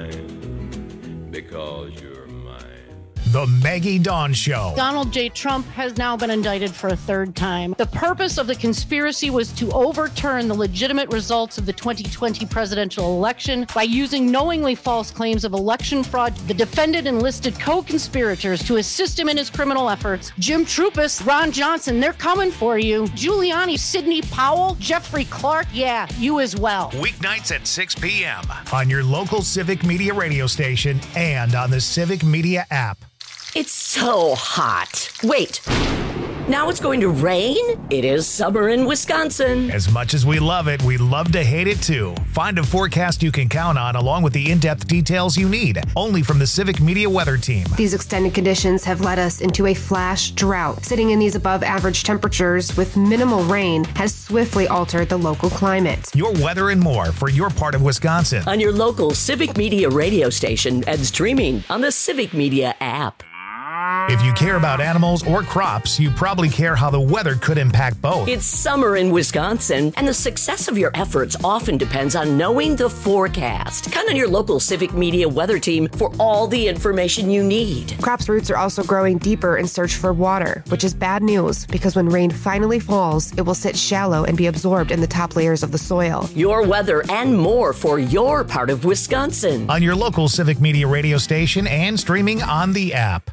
line. Because you're The Maggie Dawn Show. Donald J. Trump has now been indicted for a third time. The purpose of the conspiracy was to overturn the legitimate results of the 2020 presidential election by using knowingly false claims of election fraud. The defendant enlisted co-conspirators to assist him in his criminal efforts. Jim Trupis, Ron Johnson, they're coming for you. Giuliani, Sidney Powell, Jeffrey Clark, yeah, you as well. Weeknights at 6 p.m. on your local Civic Media radio station and on the Civic Media app. It's so hot. Wait, now it's going to rain? It is summer in Wisconsin. As much as we love it, we love to hate it too. Find a forecast you can count on along with the in-depth details you need, only from the Civic Media Weather Team. These extended conditions have led us into a flash drought. Sitting in these above average temperatures with minimal rain has swiftly altered the local climate. Your weather and more for your part of Wisconsin. On your local Civic Media radio station and streaming on the Civic Media app. If you care about animals or crops, you probably care how the weather could impact both. It's summer in Wisconsin, and the success of your efforts often depends on knowing the forecast. Count on your local Civic Media weather team for all the information you need. Crops' roots are also growing deeper in search for water, which is bad news because when rain finally falls, it will sit shallow and be absorbed in the top layers of the soil. Your weather and more for your part of Wisconsin. On your local Civic Media radio station and streaming on the app.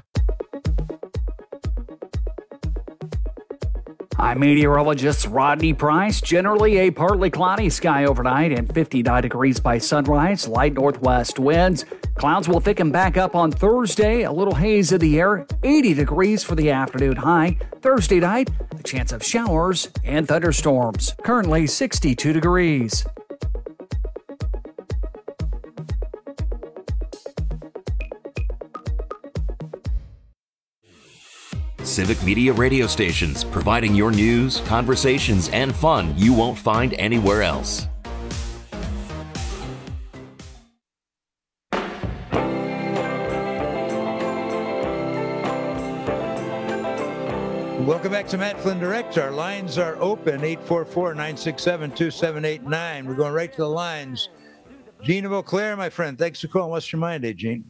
I'm meteorologist Rodney Price. Generally a partly cloudy sky overnight and 59 degrees by sunrise, light northwest winds. Clouds will thicken back up on Thursday, a little haze in the air, 80 degrees for the afternoon high. Thursday night, a chance of showers and thunderstorms. Currently 62 degrees. Civic Media radio stations, providing your news, conversations, and fun you won't find anywhere else. Welcome back to Matt Flynn Direct. Our lines are open, 844-967-2789. We're going right to the lines. Gene of Eau Claire, my friend, thanks for calling. What's your mind, Gene?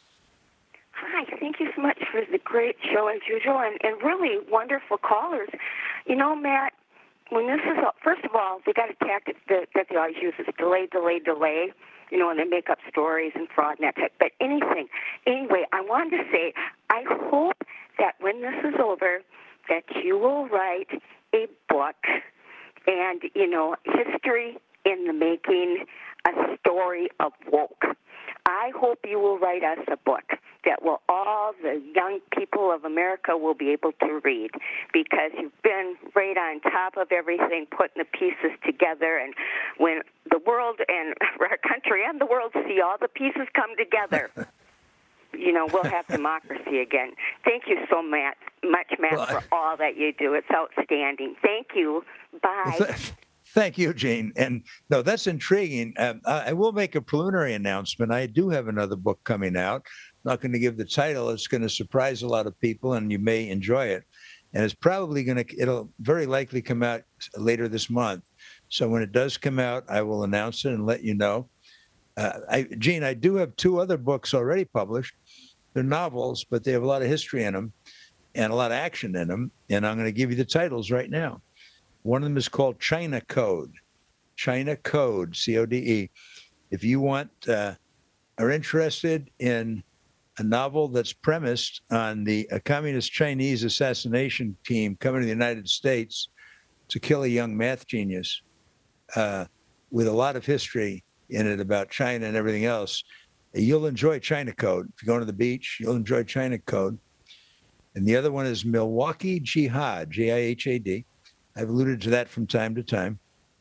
Hi, thank you so much for the great show as usual and really wonderful callers. You know, Matt, when this is, first of all, they got a tactic that they always use is delay, you know, and they make up stories and fraud and that type. But anyway, I wanted to say, I hope that when this is over, that you will write a book and, you know, history in the making, a story of woke. I hope you will write us a book that will all the young people of America will be able to read, because you've been right on top of everything, putting the pieces together. And when the world and our country and the world see all the pieces come together, you know, we'll have democracy again. Thank you so much, Matt, for all that you do. It's outstanding. Thank you. Bye. Well, thank you, Jane. And no, that's intriguing. I will make a preliminary announcement. I do have another book coming out. I'm not going to give the title. It's going to surprise a lot of people, and you may enjoy it. And it's probably it'll very likely come out later this month. So when it does come out, I will announce it and let you know. Gene, I do have two other books already published. They're novels, but they have a lot of history in them and a lot of action in them. And I'm going to give you the titles right now. One of them is called China Code. China Code, C-O-D-E. If you are interested in a novel that's premised on a communist Chinese assassination team coming to the United States to kill a young math genius with a lot of history in it about China and everything else, you'll enjoy China Code. If you're going to the beach, you'll enjoy China Code. And the other one is Milwaukee Jihad, J-I-H-A-D. I've alluded to that from time to time.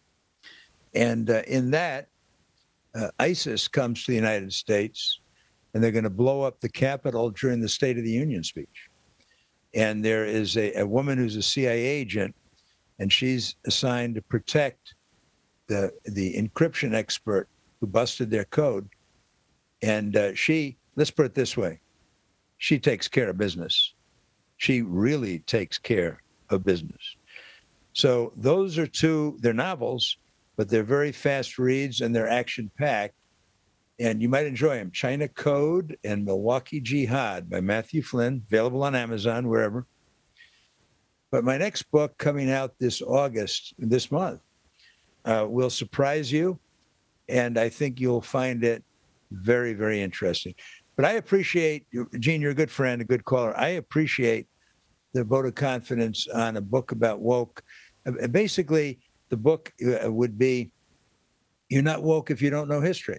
And in that, ISIS comes to the United States, and they're going to blow up the Capitol during the State of the Union speech. And there is a woman who's a CIA agent, and she's assigned to protect the encryption expert who busted their code. And let's put it this way, she takes care of business. She really takes care of business. So those are they're novels, but they're very fast reads and they're action-packed. And you might enjoy them. China Code and Milwaukee Jihad by Matthew Flynn, available on Amazon, wherever. But my next book coming out this month, will surprise you. And I think you'll find it very, very interesting. But I appreciate, Gene, you're a good friend, a good caller. I appreciate the vote of confidence on a book about woke. Basically, the book would be, you're not woke if you don't know history.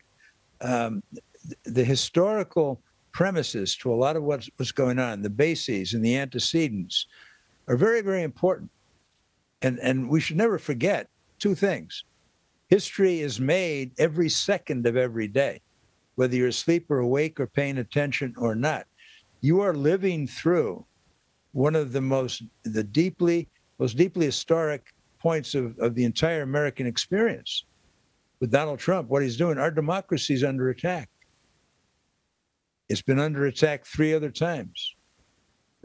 The historical premises to a lot of what's going on, the bases and the antecedents, are very, very important. And we should never forget two things. History is made every second of every day, whether you're asleep or awake or paying attention or not. You are living through one of the most deeply historic points of the entire American experience. With Donald Trump, what he's doing, our democracy is under attack. It's been under attack 3 other times.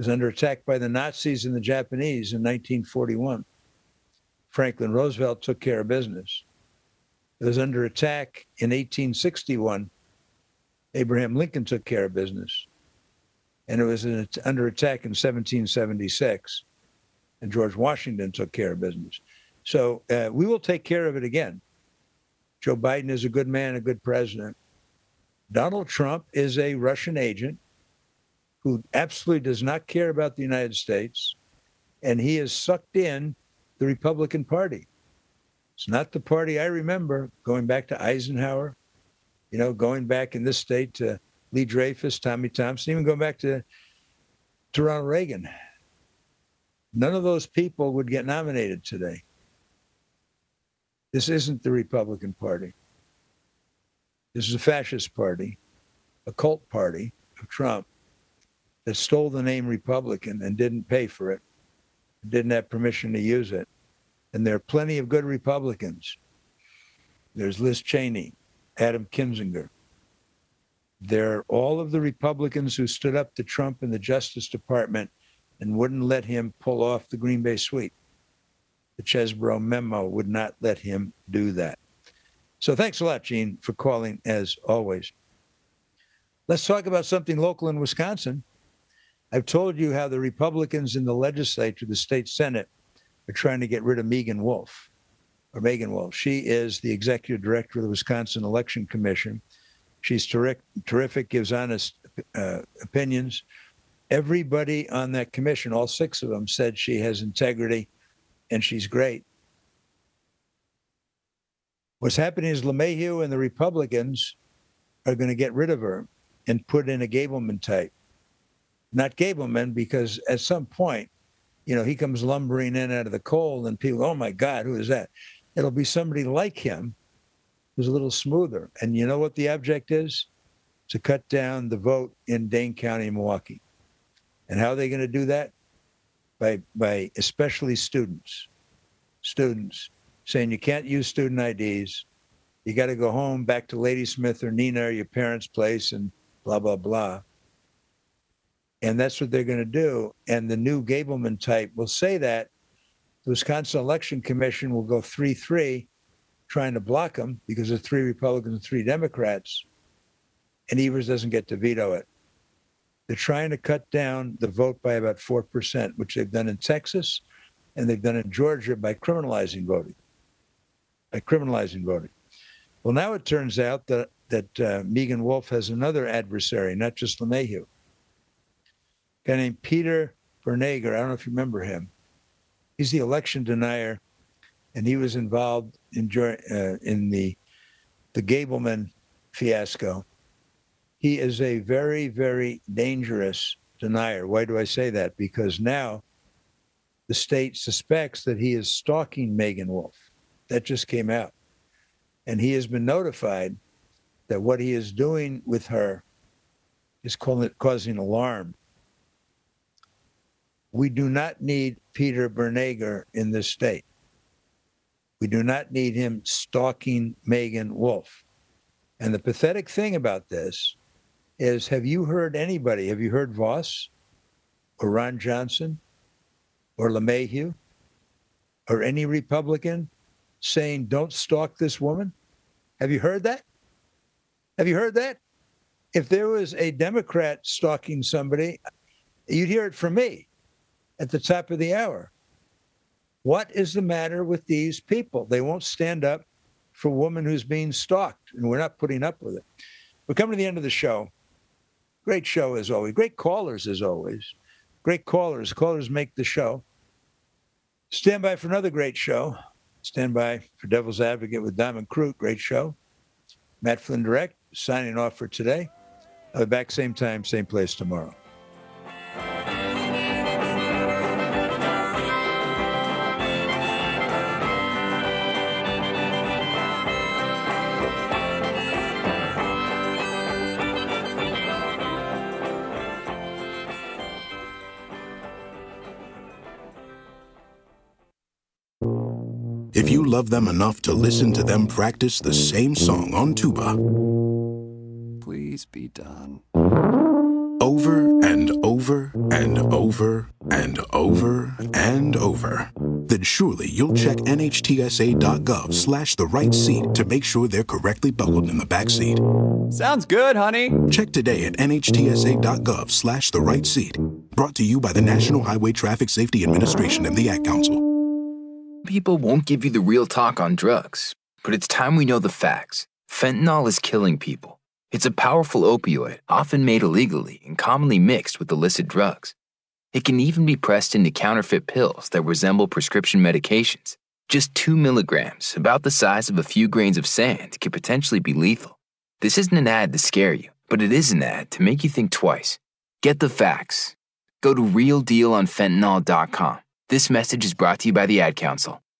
was under attack by the Nazis and the Japanese in 1941. Franklin Roosevelt took care of business. It was under attack in 1861. Abraham Lincoln took care of business. And it was under attack in 1776. And George Washington took care of business. So we will take care of it again. Joe Biden is a good man, a good president. Donald Trump is a Russian agent who absolutely does not care about the United States, and he has sucked in the Republican Party. It's not the party I remember, going back to Eisenhower, going back in this state to Lee Dreyfus, Tommy Thompson, even going back to Ronald Reagan. None of those people would get nominated today. This isn't the Republican Party. This is a fascist party, a cult party of Trump that stole the name Republican and didn't pay for it, didn't have permission to use it. And there are plenty of good Republicans. There's Liz Cheney, Adam Kinzinger. There are all of the Republicans who stood up to Trump in the Justice Department and wouldn't let him pull off the Green Bay sweep. The Chesbrough memo would not let him do that. So thanks a lot, Gene, for calling, as always. Let's talk about something local in Wisconsin. I've told you how the Republicans in the legislature, the state Senate, are trying to get rid of Megan Wolf. She is the executive director of the Wisconsin Election Commission. She's terrific, gives honest opinions. Everybody on that commission, all 6 of them, said she has integrity and she's great. What's happening is LeMahieu and the Republicans are going to get rid of her and put in a Gableman type. Not Gableman, because at some point, he comes lumbering in out of the cold and people, oh my God, who is that? It'll be somebody like him who's a little smoother. And you know what the object is? To cut down the vote in Dane County, Milwaukee. And how are they going to do that? By especially students saying you can't use student IDs. You got to go home back to Ladysmith or Neenah or your parents' place and blah, blah, blah. And that's what they're going to do. And the new Gableman type will say that. The Wisconsin Election Commission will go 3-3 trying to block them because there's 3 Republicans and 3 Democrats. And Evers doesn't get to veto it. They're trying to cut down the vote by about 4%, which they've done in Texas and they've done in Georgia by criminalizing voting. Well, now it turns out that Megan Wolf has another adversary, not just LeMahieu. A guy named Peter Bernegger. I don't know if you remember him. He's the election denier, and he was involved in the Gableman fiasco. He is a very, very dangerous denier. Why do I say that? Because now the state suspects that he is stalking Megan Wolf. That just came out. And he has been notified that what he is doing with her is causing alarm. We do not need Peter Bernegger in this state. We do not need him stalking Megan Wolf. And the pathetic thing about this is, have you heard Voss or Ron Johnson or LeMahieu or any Republican saying, don't stalk this woman? Have you heard that? If there was a Democrat stalking somebody, you'd hear it from me at the top of the hour. What is the matter with these people? They won't stand up for a woman who's being stalked, and we're not putting up with it. We're coming to the end of the show. Great show as always. Great callers as always. Great callers. Callers make the show. Stand by for another great show. Stand by for Devil's Advocate with Diamond Crute. Great show. Matt Flynn Direct signing off for today. I'll be back same time, same place tomorrow. If you love them enough to listen to them practice the same song on tuba, please be done. Over and over over and over and over and over, then surely you'll check NHTSA.gov/the right seat to make sure they're correctly buckled in the back seat. Sounds good, honey. Check today at NHTSA.gov/the right seat. Brought to you by the National Highway Traffic Safety Administration and the Ad Council. People won't give you the real talk on drugs, but it's time we know the facts. Fentanyl is killing people. It's a powerful opioid, often made illegally and commonly mixed with illicit drugs. It can even be pressed into counterfeit pills that resemble prescription medications. Just 2 milligrams, about the size of a few grains of sand, could potentially be lethal. This isn't an ad to scare you, but it is an ad to make you think twice. Get the facts. Go to realdealonfentanyl.com. This message is brought to you by the Ad Council.